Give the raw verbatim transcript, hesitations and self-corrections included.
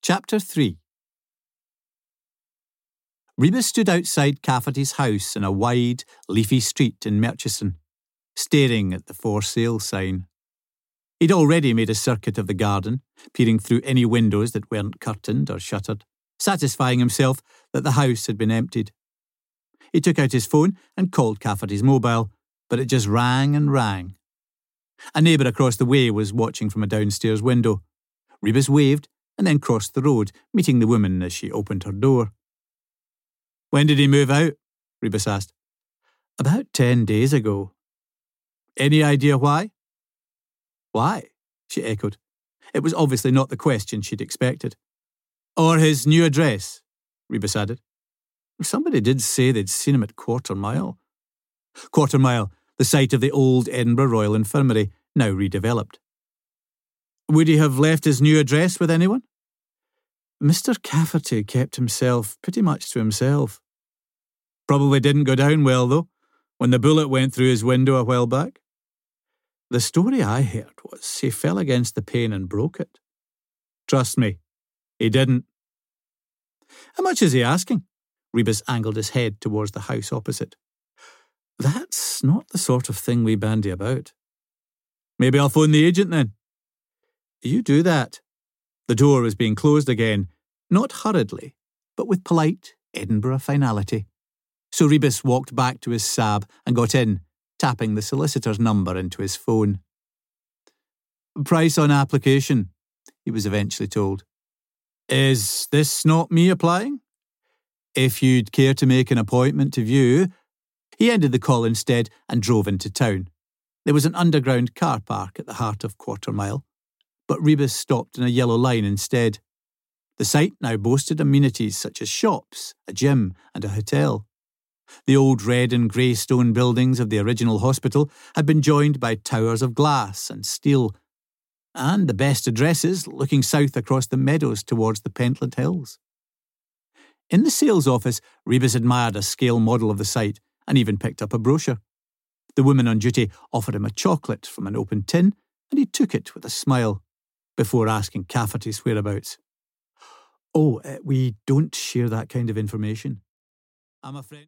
Chapter three. Rebus stood outside Cafferty's house in a wide, leafy street in Merchiston, staring at the for sale sign. He'd already made a circuit of the garden, peering through any windows that weren't curtained or shuttered, satisfying himself that the house had been emptied. He took out his phone and called Cafferty's mobile, but it just rang and rang. A neighbour across the way was watching from a downstairs window. Rebus waved and then crossed the road, meeting the woman as she opened her door. "When did he move out?" Rebus asked. "About ten days ago." "Any idea why?" "Why?" she echoed. It was obviously not the question she'd expected. "Or his new address," Rebus added. "Somebody did say they'd seen him at Quarter Mile." Quarter Mile, the site of the old Edinburgh Royal Infirmary, now redeveloped. "Would he have left his new address with anyone?" "Mister Cafferty kept himself pretty much to himself." "Probably didn't go down well, though, when the bullet went through his window a while back." "The story I heard was he fell against the pane and broke it." "Trust me, he didn't." "How much is he asking?" Rebus angled his head towards the house opposite. "That's not the sort of thing we bandy about." "Maybe I'll phone the agent then." "You do that." The door was being closed again, not hurriedly, but with polite Edinburgh finality. So Rebus walked back to his sab and got in, tapping the solicitor's number into his phone. "Price on application," he was eventually told. "Is this not me applying?" "If you'd care to make an appointment to view..." He ended the call instead and drove into town. There was an underground car park at the heart of Quarter Mile, but Rebus stopped in a yellow line instead. The site now boasted amenities such as shops, a gym and a hotel. The old red and grey stone buildings of the original hospital had been joined by towers of glass and steel, and the best addresses looking south across the meadows towards the Pentland Hills. In the sales office, Rebus admired a scale model of the site and even picked up a brochure. The woman on duty offered him a chocolate from an open tin, and he took it with a smile, before asking Cafferty's whereabouts. "Oh, uh, we don't share that kind of information." "I'm afraid..."